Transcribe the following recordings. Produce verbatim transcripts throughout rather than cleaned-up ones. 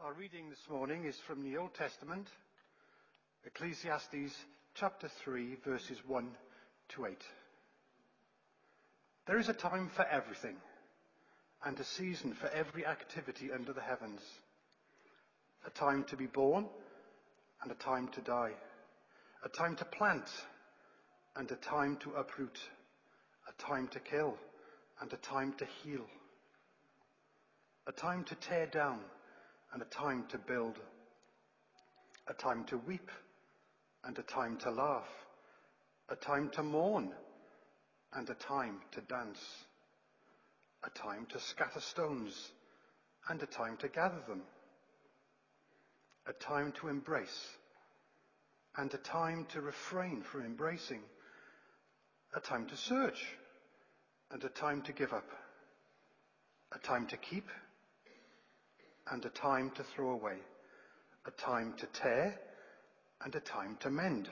Our reading this morning is from the Old Testament, Ecclesiastes chapter three, verses one to eight. There is a time for everything, and a season for every activity under the heavens. A time to be born, and a time to die. A time to plant, and a time to uproot. A time to kill, and a time to heal. A time to tear down, and a time to build. A time to weep, and a time to laugh. A time to mourn, and a time to dance. A time to scatter stones, and a time to gather them. A time to embrace, and a time to refrain from embracing. A time to search, and a time to give up. A time to keep, and a time to throw away. A time to tear, and a time to mend.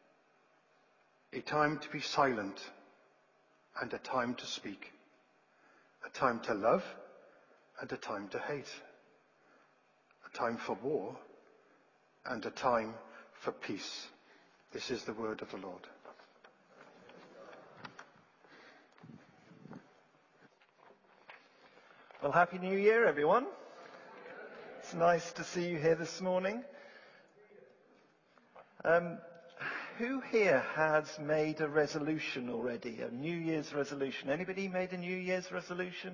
A time to be silent, and a time to speak. A time to love, and a time to hate. A time for war, and a time for peace. This is the word of the Lord. Well, Happy New Year, everyone. It's nice to see you here this morning. Um, who here has made a resolution already, a New Year's resolution? Anybody made a New Year's resolution?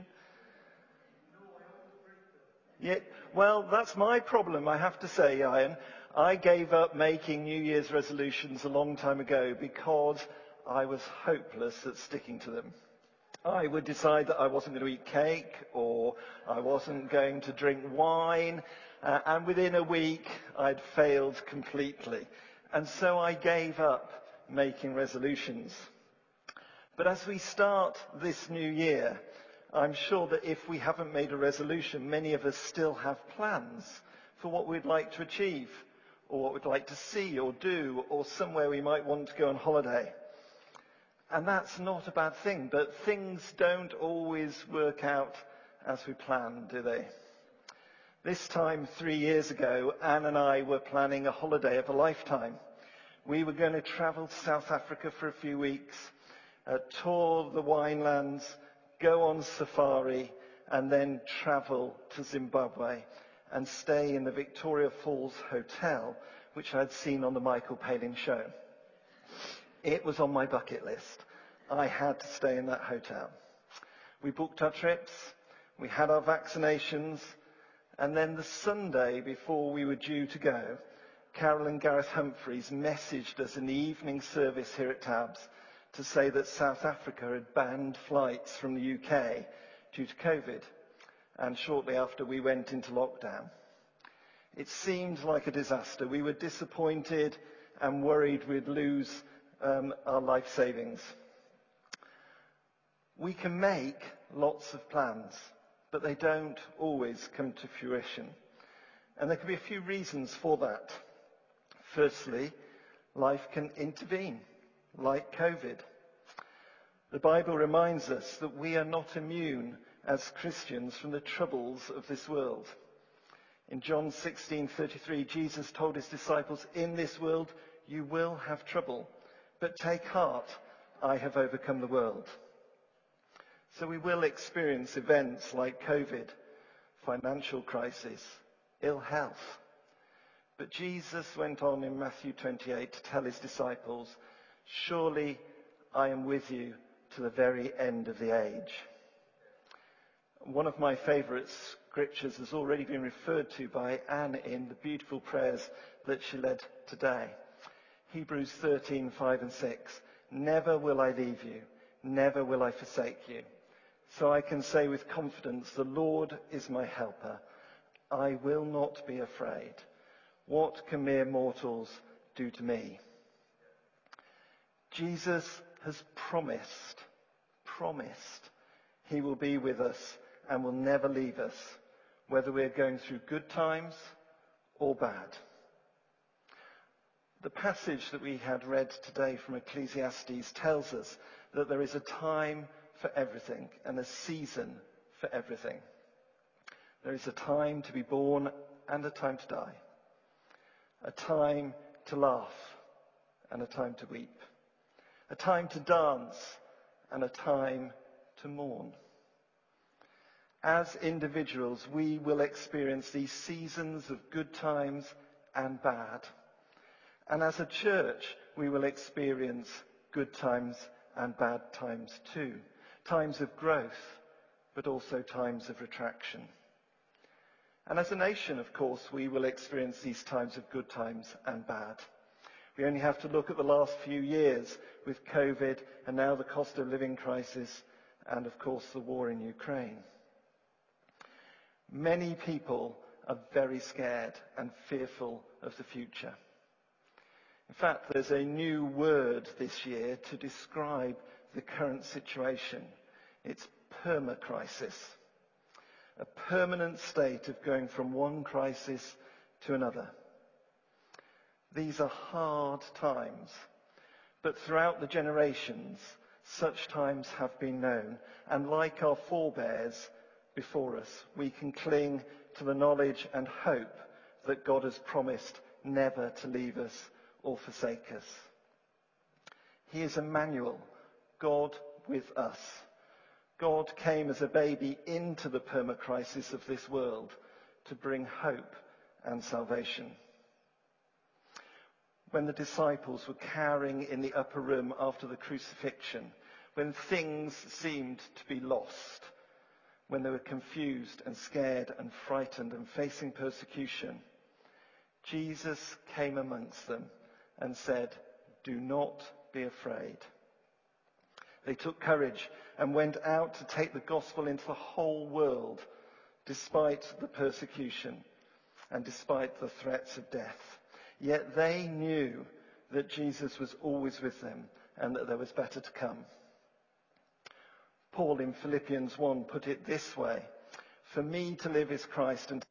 Yeah, well, that's my problem, I have to say, Ian. I gave up making New Year's resolutions a long time ago because I was hopeless at sticking to them. I would decide that I wasn't going to eat cake, or I wasn't going to drink wine, uh, and within a week I'd failed completely. And so I gave up making resolutions. But as we start this new year, I'm sure that if we haven't made a resolution, many of us still have plans for what we'd like to achieve, or what we'd like to see or do, or somewhere we might want to go on holiday. And that's not a bad thing, but things don't always work out as we plan, do they? This time, three years ago, Anne and I were planning a holiday of a lifetime. We were going to travel to South Africa for a few weeks, uh, tour the winelands, go on safari, and then travel to Zimbabwe and stay in the Victoria Falls Hotel, which I'd seen on the Michael Palin show. It was on my bucket list. I had to stay in that hotel. We booked our trips, we had our vaccinations, and then the Sunday before we were due to go, Carol and Gareth Humphreys messaged us in the evening service here at Tabs to say that South Africa had banned flights from the U K due to COVID, and shortly after we went into lockdown. It seemed like a disaster. We were disappointed and worried we'd lose Um, our life savings. We can make lots of plans, but they don't always come to fruition. And there can be a few reasons for that. Firstly, life can intervene, like COVID. The Bible reminds us that we are not immune as Christians from the troubles of this world. In John sixteen thirty-three, Jesus told his disciples, "In this world you will have trouble. But take heart, I have overcome the world." So we will experience events like COVID, financial crisis, ill health. But Jesus went on in Matthew twenty-eight to tell his disciples, "Surely I am with you to the very end of the age." One of my favourite scriptures has already been referred to by Anne in the beautiful prayers that she led today. Hebrews thirteen, five and six. "Never will I leave you, never will I forsake you. So I can say with confidence, the Lord is my helper. I will not be afraid. What can mere mortals do to me?" Jesus has promised, promised he will be with us and will never leave us, whether we're going through good times or bad. The passage that we had read today from Ecclesiastes tells us that there is a time for everything and a season for everything. There is a time to be born and a time to die. A time to laugh and a time to weep. A time to dance and a time to mourn. As individuals, we will experience these seasons of good times and bad. And as a church, we will experience good times and bad times too. Times of growth, but also times of retraction. And as a nation, of course, we will experience these times of good times and bad. We only have to look at the last few years with COVID and now the cost of living crisis and, of course, the war in Ukraine. Many people are very scared and fearful of the future. In fact, there's a new word this year to describe the current situation. It's permacrisis. A permanent state of going from one crisis to another. These are hard times, but throughout the generations, such times have been known, and like our forebears before us, we can cling to the knowledge and hope that God has promised never to leave us or forsake us. He is Emmanuel, God with us. God came as a baby into the permacrisis of this world to bring hope and salvation. When the disciples were cowering in the upper room after the crucifixion, when things seemed to be lost, when they were confused and scared and frightened and facing persecution, Jesus came amongst them and said, "Do not be afraid." They took courage and went out to take the gospel into the whole world, despite the persecution and despite the threats of death. Yet they knew that Jesus was always with them and that there was better to come. Paul in Philippians one put it this way: "For me to live is Christ, and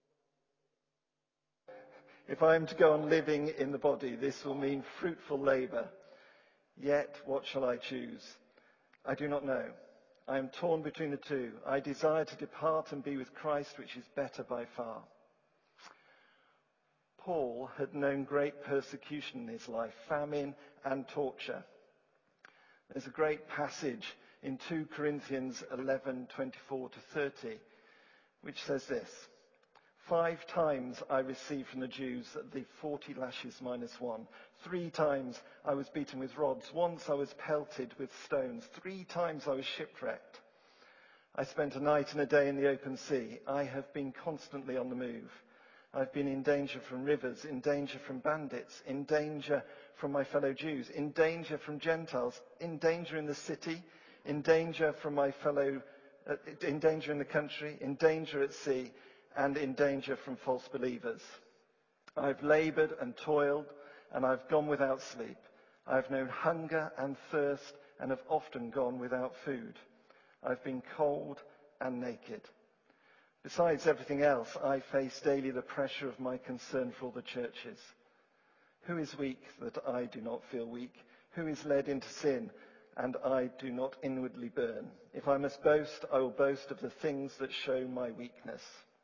if I am to go on living in the body, this will mean fruitful labour. Yet what shall I choose? I do not know. I am torn between the two. I desire to depart and be with Christ, which is better by far." Paul had known great persecution in his life, famine and torture. There's a great passage in two Corinthians eleven, twenty-four to thirty, which says this: "Five times I received from the Jews the forty lashes minus one. Three times I was beaten with rods. Once I was pelted with stones. Three times I was shipwrecked. I spent a night and a day in the open sea. I have been constantly on the move. I've been in danger from rivers, in danger from bandits, in danger from my fellow Jews, in danger from Gentiles, in danger in the city, in danger from my fellow, uh, in danger in the country, in danger at sea, and in danger from false believers. I've laboured and toiled, and I've gone without sleep. I've known hunger and thirst, and have often gone without food. I've been cold and naked. Besides everything else, I face daily the pressure of my concern for all the churches. Who is weak that I do not feel weak? Who is led into sin and I do not inwardly burn? If I must boast, I will boast of the things that show my weakness."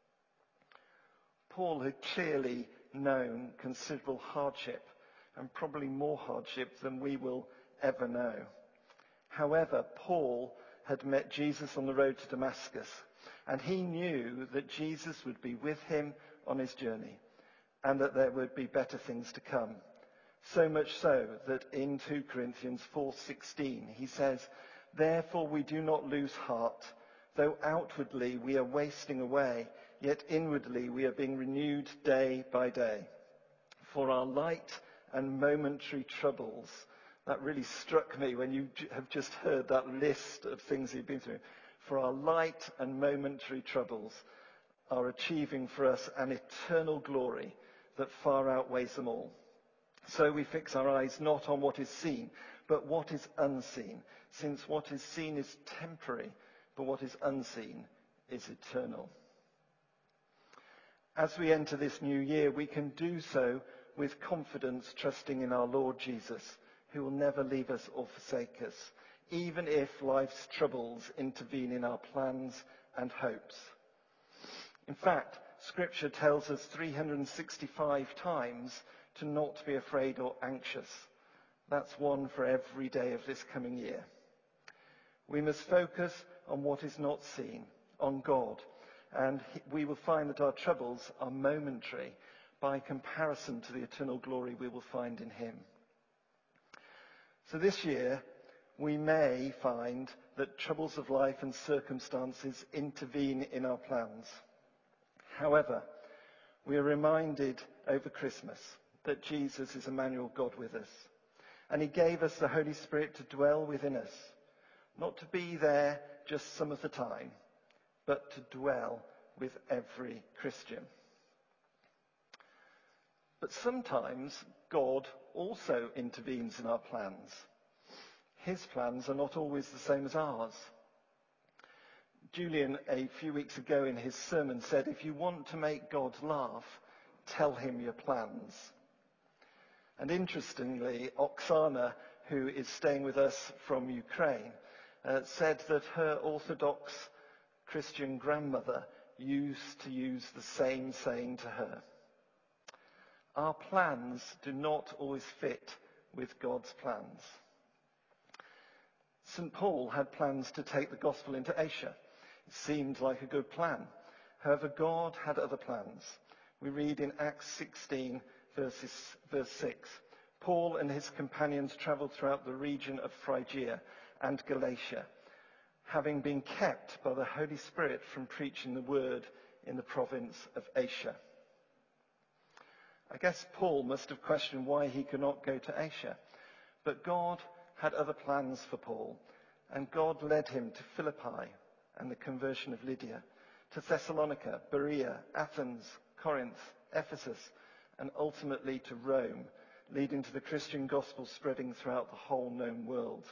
Paul had clearly known considerable hardship, and probably more hardship than we will ever know. However, Paul had met Jesus on the road to Damascus, and he knew that Jesus would be with him on his journey, and that there would be better things to come. So much so that in two Corinthians four sixteen he says, "Therefore we do not lose heart. Though outwardly we are wasting away, yet inwardly we are being renewed day by day. For our light and momentary troubles," that really struck me when you have just heard that list of things he'd been through. "For our light and momentary troubles are achieving for us an eternal glory that far outweighs them all. So we fix our eyes not on what is seen, but what is unseen, since what is seen is temporary, but what is unseen is eternal." As we enter this new year, we can do so with confidence, trusting in our Lord Jesus, who will never leave us or forsake us, even if life's troubles intervene in our plans and hopes. In fact, Scripture tells us three hundred sixty-five times to not be afraid or anxious. That's one for every day of this coming year. We must focus on what is not seen, on God, and we will find that our troubles are momentary by comparison to the eternal glory we will find in him. So this year, we may find that troubles of life and circumstances intervene in our plans. However, we are reminded over Christmas that Jesus is Emmanuel, God with us. And he gave us the Holy Spirit to dwell within us, not to be there just some of the time, but to dwell with every Christian. But sometimes God also intervenes in our plans. His plans are not always the same as ours. Julian, a few weeks ago in his sermon, said, if you want to make God laugh, tell him your plans. And interestingly, Oksana, who is staying with us from Ukraine, uh, said that her Orthodox Christian grandmother used to use the same saying to her. Our plans do not always fit with God's plans. Saint Paul had plans to take the gospel into Asia. It seemed like a good plan. However, God had other plans. We read in Acts sixteen, verses, verse six, Paul and his companions travelled throughout the region of Phrygia and Galatia, having been kept by the Holy Spirit from preaching the word in the province of Asia. I guess Paul must have questioned why he could not go to Asia. But God had other plans for Paul, and God led him to Philippi and the conversion of Lydia, to Thessalonica, Berea, Athens, Corinth, Ephesus, and ultimately to Rome, leading to the Christian gospel spreading throughout the whole known world.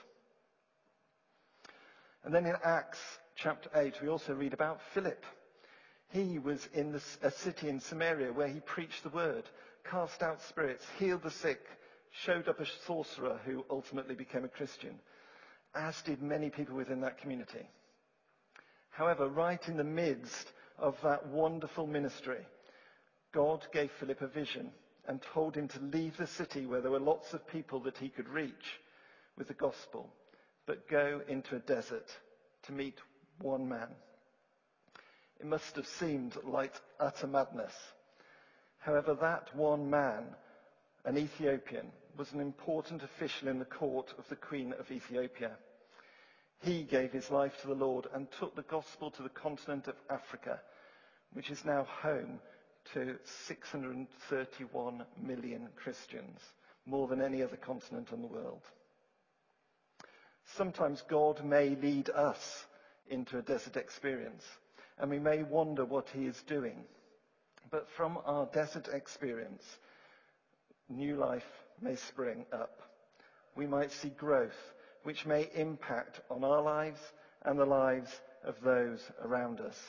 And then in Acts chapter eight, we also read about Philip. He was in the, a city in Samaria where he preached the word, cast out spirits, healed the sick, showed up a sorcerer who ultimately became a Christian, as did many people within that community. However, right in the midst of that wonderful ministry, God gave Philip a vision and told him to leave the city where there were lots of people that he could reach with the gospel, but go into a desert to meet one man. It must have seemed like utter madness. However, that one man, an Ethiopian, was an important official in the court of the Queen of Ethiopia. He gave his life to the Lord and took the gospel to the continent of Africa, which is now home to six hundred thirty-one million Christians, more than any other continent in the world. Sometimes God may lead us into a desert experience, and we may wonder what he is doing. But from our desert experience, new life may spring up. We might see growth, which may impact on our lives and the lives of those around us.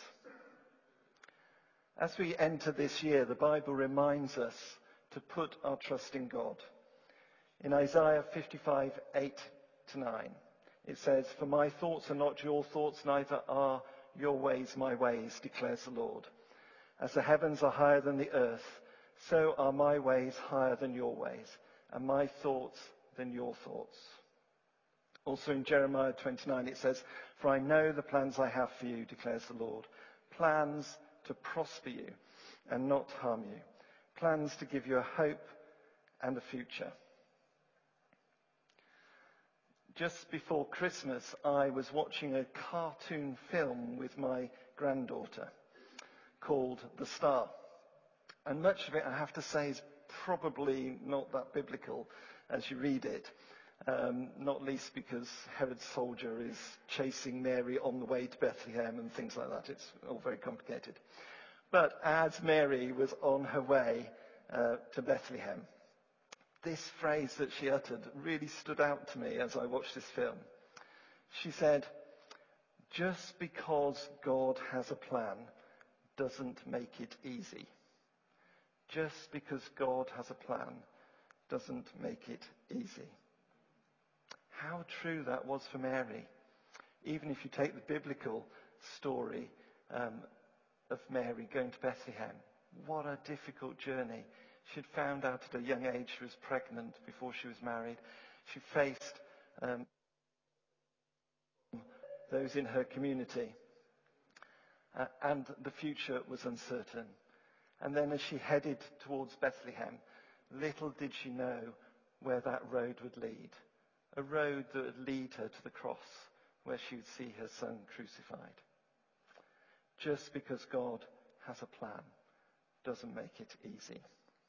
As we enter this year, the Bible reminds us to put our trust in God. In Isaiah fifty-five, eight to nine, it says, "For my thoughts are not your thoughts, neither are your ways my ways, declares the Lord. As the heavens are higher than the earth, so are my ways higher than your ways, and my thoughts than your thoughts." Also in Jeremiah twenty-nine it says, "For I know the plans I have for you, declares the Lord, plans to prosper you and not harm you, plans to give you a hope and a future." Just before Christmas, I was watching a cartoon film with my granddaughter called The Star. And much of it, I have to say, is probably not that biblical as you read it. Um, not least because Herod's soldier is chasing Mary on the way to Bethlehem and things like that. It's all very complicated. But as Mary was on her way uh, to Bethlehem, this phrase that she uttered really stood out to me as I watched this film. She said, "Just because God has a plan doesn't make it easy. Just because God has a plan doesn't make it easy." How true that was for Mary. Even if you take the biblical story um, of Mary going to Bethlehem. What a difficult journey. She'd found out at a young age she was pregnant before she was married. She faced um, those in her community. Uh, and the future was uncertain. And then as she headed towards Bethlehem, little did she know where that road would lead. A road that would lead her to the cross, where she would see her son crucified. Just because God has a plan doesn't make it easy.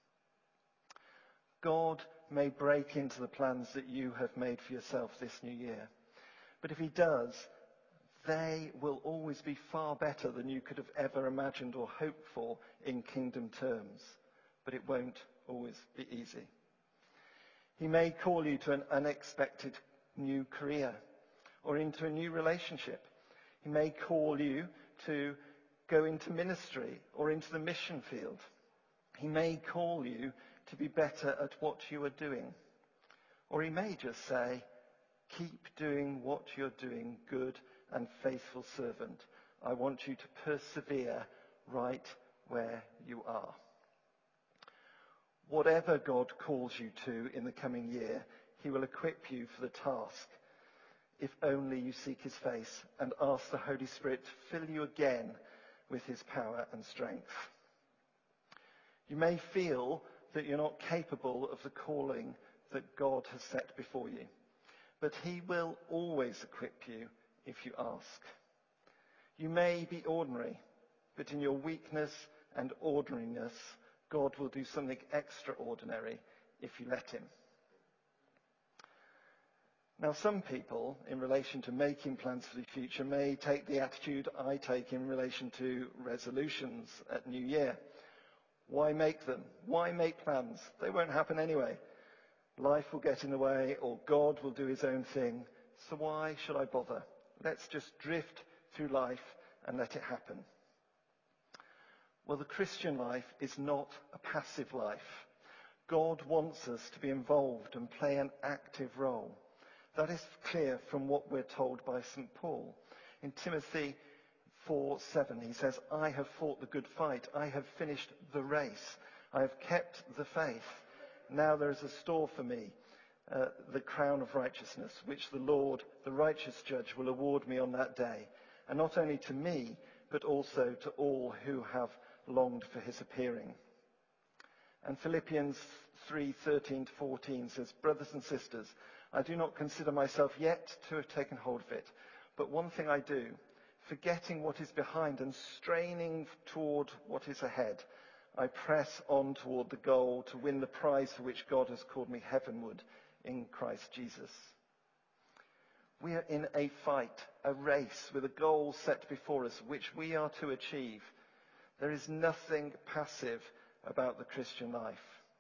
God may break into the plans that you have made for yourself this new year. But if he does, they will always be far better than you could have ever imagined or hoped for in kingdom terms. But it won't always be easy. He may call you to an unexpected new career or into a new relationship. He may call you to go into ministry or into the mission field. He may call you to be better at what you are doing. Or he may just say, keep doing what you're doing, good and faithful servant. I want you to persevere right where you are. Whatever God calls you to in the coming year, he will equip you for the task, if only you seek his face and ask the Holy Spirit to fill you again with his power and strength. You may feel that you're not capable of the calling that God has set before you, but he will always equip you if you ask. You may be ordinary, but in your weakness and ordinariness, God will do something extraordinary if you let him. Now, some people, in relation to making plans for the future, may take the attitude I take in relation to resolutions at New Year. Why make them? Why make plans? They won't happen anyway. Life will get in the way, or God will do his own thing. So why should I bother? Let's just drift through life and let it happen. Well, the Christian life is not a passive life. God wants us to be involved and play an active role. That is clear from what we're told by Saint Paul. In Timothy four seven, he says, I have fought the good fight. I have finished the race. I have kept the faith. Now there is a store for me, uh, the crown of righteousness, which the Lord, the righteous judge, will award me on that day. And not only to me, but also to all who have longed for his appearing. And Philippians three thirteen to fourteen says, brothers and sisters, I do not consider myself yet to have taken hold of it, but one thing I do, forgetting what is behind and straining toward what is ahead, I press on toward the goal to win the prize for which God has called me heavenward in Christ Jesus. We are in a fight, a race with a goal set before us, which we are to achieve. There is nothing passive about the Christian life.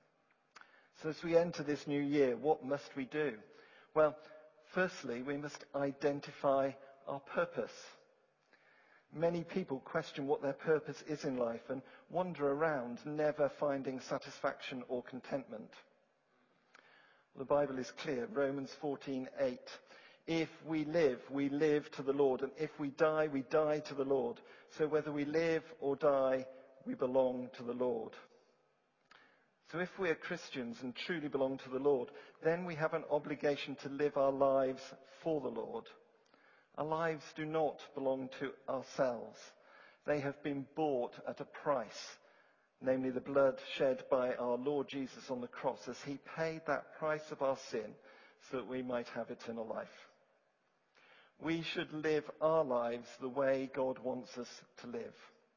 So as we enter this new year, what must we do? Well, firstly, we must identify our purpose. Many people question what their purpose is in life and wander around, never finding satisfaction or contentment. The Bible is clear, Romans fourteen eight. If we live, we live to the Lord, and if we die, we die to the Lord. So whether we live or die, we belong to the Lord. So if we are Christians and truly belong to the Lord, then we have an obligation to live our lives for the Lord. Our lives do not belong to ourselves. They have been bought at a price, namely the blood shed by our Lord Jesus on the cross as he paid that price of our sin so that we might have eternal life. We should live our lives the way God wants us to live.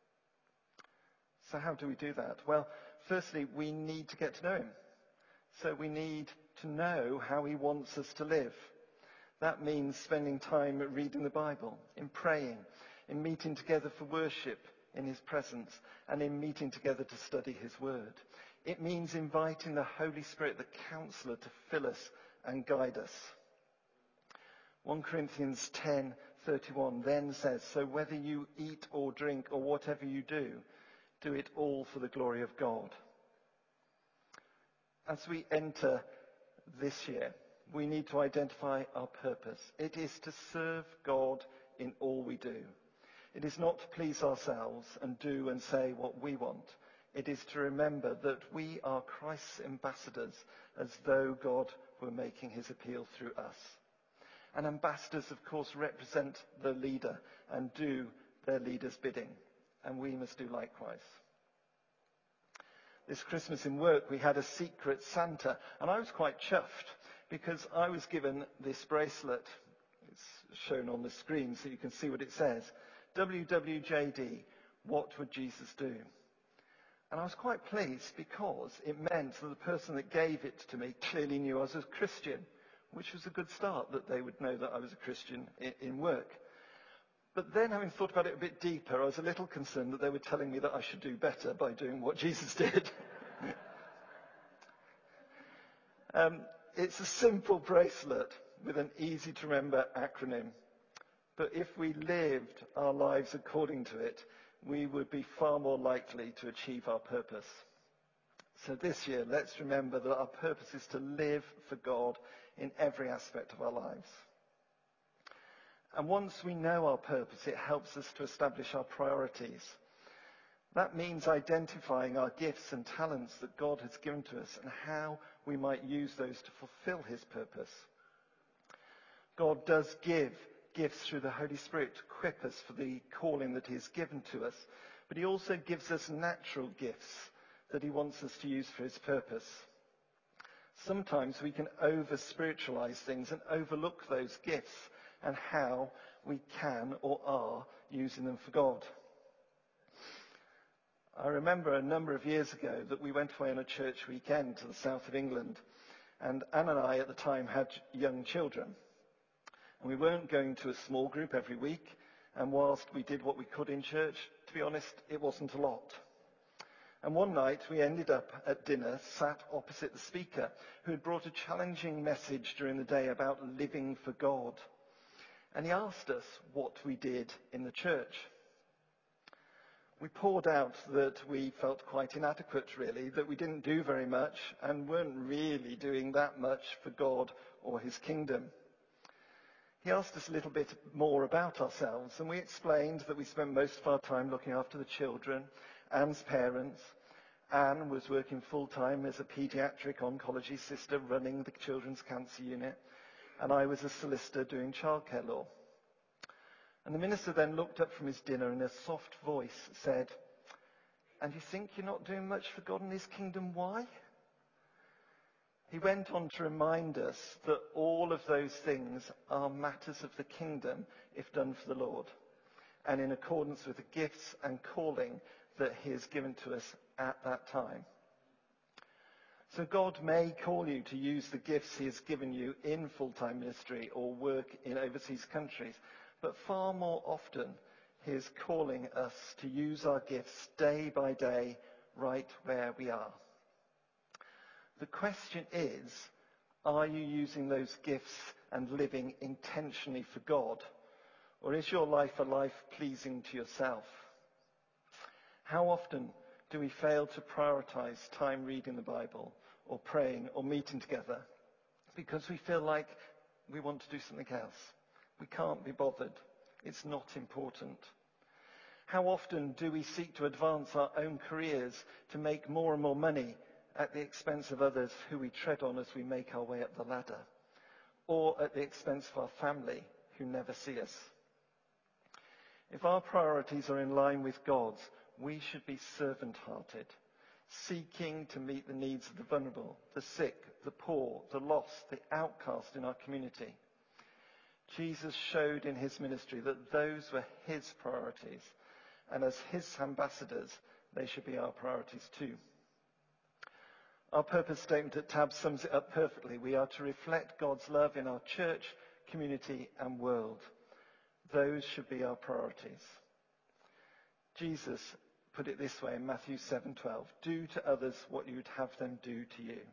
So how do we do that? Well, firstly, we need to get to know him. So we need to know how he wants us to live. That means spending time reading the Bible, in praying, in meeting together for worship in his presence, and in meeting together to study his word. It means inviting the Holy Spirit, the counselor, to fill us and guide us. First Corinthians ten thirty-one then says, so whether you eat or drink or whatever you do, do it all for the glory of God. As we enter this year, we need to identify our purpose. It is to serve God in all we do. It is not to please ourselves and do and say what we want. It is to remember that we are Christ's ambassadors, as though God were making his appeal through us. And ambassadors, of course, represent the leader and do their leader's bidding. And we must do likewise. This Christmas in work, we had a secret Santa, and I was quite chuffed because I was given this bracelet. It's shown on the screen so you can see what it says. W W J D, what would Jesus do? And I was quite pleased because it meant that the person that gave it to me clearly knew I was a Christian, which was a good start, that they would know that I was a Christian in, in work. But then, having thought about it a bit deeper, I was a little concerned that they were telling me that I should do better by doing what Jesus did. um, it's a simple bracelet with an easy-to-remember acronym. But if we lived our lives according to it, we would be far more likely to achieve our purpose. So this year, let's remember that our purpose is to live for God in every aspect of our lives. And once we know our purpose, it helps us to establish our priorities. That means identifying our gifts and talents that God has given to us and how we might use those to fulfill his purpose. God does give gifts through the Holy Spirit to equip us for the calling that he has given to us, but he also gives us natural gifts that he wants us to use for his purpose. Sometimes we can over-spiritualize things and overlook those gifts and how we can or are using them for God. I remember a number of years ago that we went away on a church weekend to the south of England, and Anne and I at the time had young children. And we weren't going to a small group every week, and whilst we did what we could in church, to be honest, it wasn't a lot. And one night we ended up at dinner sat opposite the speaker, who had brought a challenging message during the day about living for God. And he asked us what we did in the church. We poured out that we felt quite inadequate, really, that we didn't do very much and weren't really doing that much for God or his kingdom. He asked us a little bit more about ourselves, and we explained that we spent most of our time looking after the children, Anne's parents. Anne was working full-time as a paediatric oncology sister running the children's cancer unit, and I was a solicitor doing childcare law. And the minister then looked up from his dinner and in a soft voice said, "And you think you're not doing much for God and his kingdom? Why?" He went on to remind us that all of those things are matters of the kingdom if done for the Lord, and in accordance with the gifts and calling that he has given to us at that time. So God may call you to use the gifts he has given you in full-time ministry or work in overseas countries, but far more often he is calling us to use our gifts day by day right where we are. The question is, are you using those gifts and living intentionally for God? Or is your life a life pleasing to yourself? How often do we fail to prioritize time reading the Bible or praying or meeting together because we feel like we want to do something else? We can't be bothered. It's not important. How often do we seek to advance our own careers to make more and more money at the expense of others who we tread on as we make our way up the ladder, or at the expense of our family who never see us? If our priorities are in line with God's, we should be servant-hearted, seeking to meet the needs of the vulnerable, the sick, the poor, the lost, the outcast in our community. Jesus showed in his ministry that those were his priorities, and as his ambassadors, they should be our priorities too. Our purpose statement at Tab sums it up perfectly. We are to reflect God's love in our church, community, and world. Those should be our priorities. Jesus put it this way in Matthew seven twelve, "Do to others what you would have them do to you."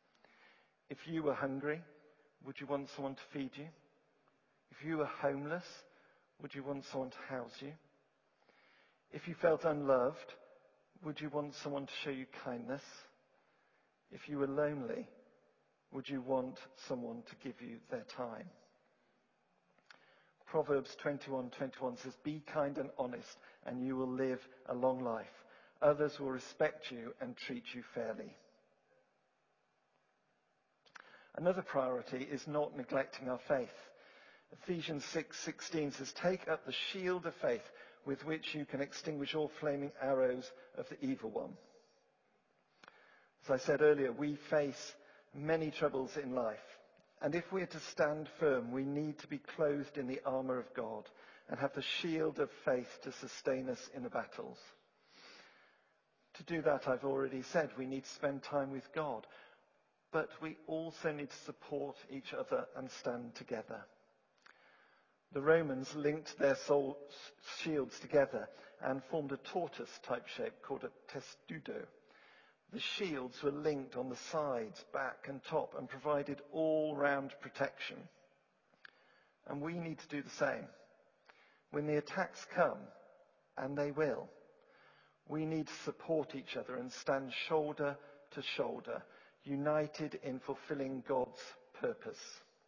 If you were hungry, would you want someone to feed you? If you were homeless, would you want someone to house you? If you felt unloved, would you want someone to show you kindness? If you were lonely, would you want someone to give you their time? Proverbs twenty-one twenty-one says, "Be kind and honest, and you will live a long life. Others will respect you and treat you fairly." Another priority is not neglecting our faith. Ephesians six sixteen says, "Take up the shield of faith with which you can extinguish all flaming arrows of the evil one." As I said earlier, we face many troubles in life. And if we are to stand firm, we need to be clothed in the armour of God and have the shield of faith to sustain us in the battles. To do that, I've already said, we need to spend time with God. But we also need to support each other and stand together. The Romans linked their soul shields together and formed a tortoise-type shape called a testudo. The shields were linked on the sides, back and top, and provided all-round protection. And we need to do the same. When the attacks come, and they will, we need to support each other and stand shoulder to shoulder, united in fulfilling God's purpose.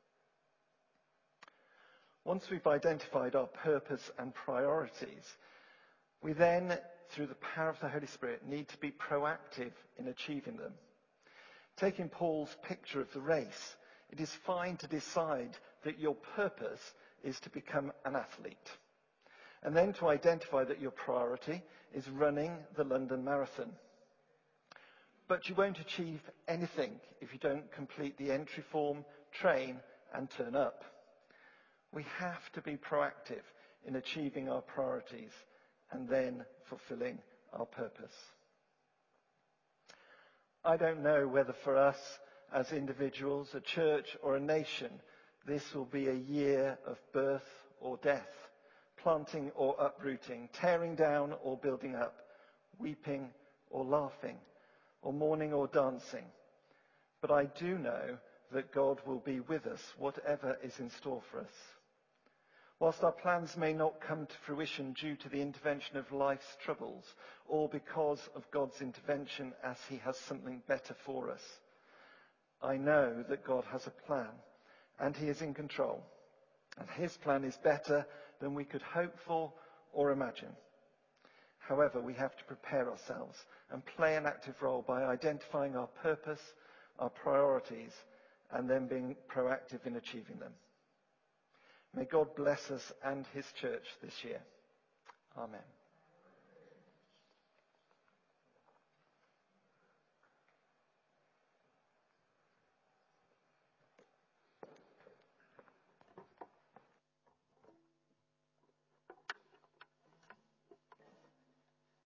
Once we've identified our purpose and priorities, we then, through the power of the Holy Spirit, need to be proactive in achieving them. Taking Paul's picture of the race, it is fine to decide that your purpose is to become an athlete, and then to identify that your priority is running the London Marathon. But you won't achieve anything if you don't complete the entry form, train, and turn up. We have to be proactive in achieving our priorities and then fulfilling our purpose. I don't know whether for us as individuals, a church or a nation, this will be a year of birth or death, planting or uprooting, tearing down or building up, weeping or laughing, or mourning or dancing. But I do know that God will be with us, whatever is in store for us. Whilst our plans may not come to fruition due to the intervention of life's troubles, or because of God's intervention as he has something better for us, I know that God has a plan, and he is in control. And his plan is better than we could hope for or imagine. However, we have to prepare ourselves and play an active role by identifying our purpose, our priorities, and then being proactive in achieving them. May God bless us and his church this year. Amen.